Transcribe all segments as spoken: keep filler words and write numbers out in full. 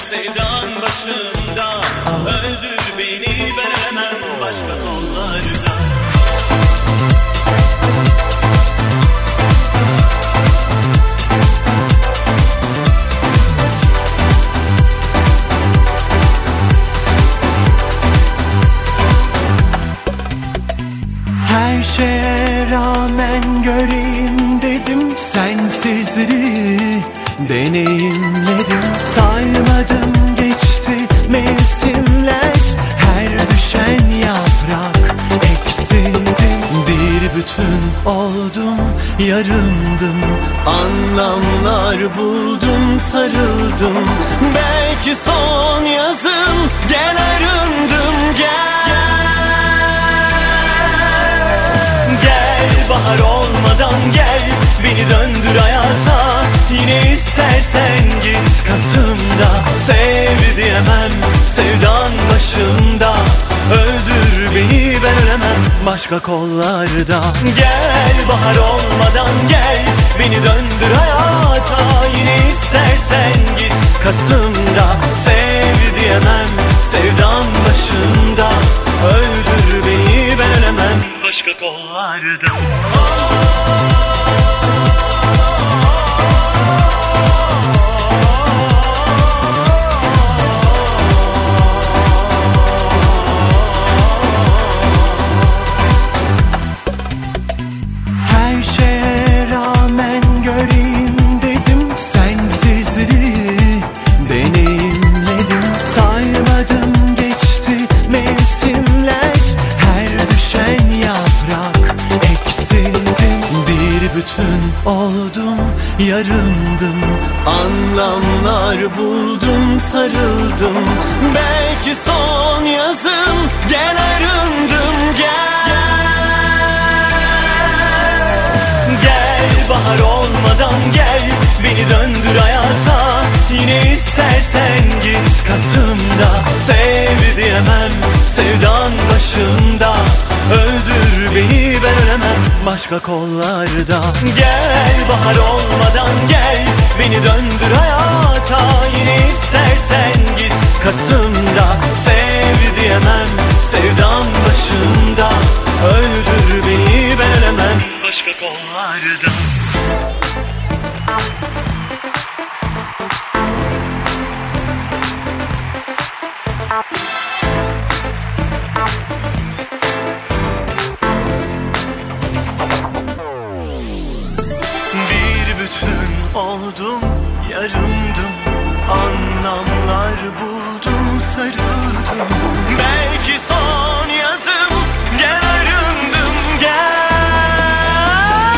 sevdan başımda. Öldür beni, ben ölemem başka kollarda. Her şeye rağmen göreyim dedim, sensizliği deneyimledim. Saymadım geçti mevsimler, her düşen yaprak eksildim. Bir bütün oldum, yarındım, anlamlar buldum, sarıldım. Belki son yazım, gel arındım, gel. Gel bahar olmadan gel, beni döndür hayata. Yine istersen git Kasım'da. Sev diyemem sevdan başımda. Öldür beni, ben ölemem başka kollarda. Gel bahar olmadan gel, beni döndür hayata. Yine istersen git Kasım'da. Sev diyemem sevdan başımda. Öldür beni, ben ölemem başka kollarda. Her şeye rağmen göreyim dedim, sensizliği deneyimledim. Saymadım geçti mevsimler, her düşen yaprak eksildim. Bir bütün oldum, yarındım, anlamlar buldum, sarıldım. Belki son yazım, gel arındım, gel. Gel bahar olmadan gel, beni döndür hayata. Yine istersen git Kasım'da. Sev diyemem sevdan başımda. Öldür beni, ben ölemem başka kollarda. Gel bahar olmadan gel, beni döndür hayata. Yine istersen git Kasım'da. Sev diyemem sevdan başımda. Öldür beni, ben ölemem başka kollarda. Bir bütün oldum, yarımdım, anlamlar buldum, sarıldım. Belki son yazım, gel arındım, gel.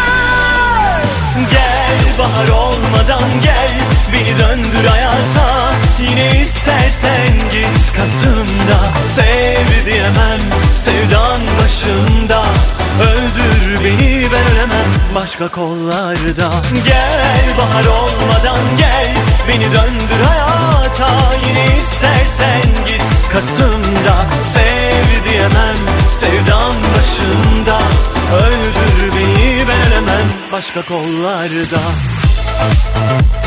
Gel bahar olmadan gel, beni döndür hayata. Yine istersen git Kasım'da. Sev diyemem sevdan başımda. Öldür beni, ben ölemem başka kollarda. Gel bahar olmadan gel, beni döndür hayata. Yine istersen git Kasım'da. Sev diyemem sevdan başımda. Öldür beni, ben ölemem başka kollarda.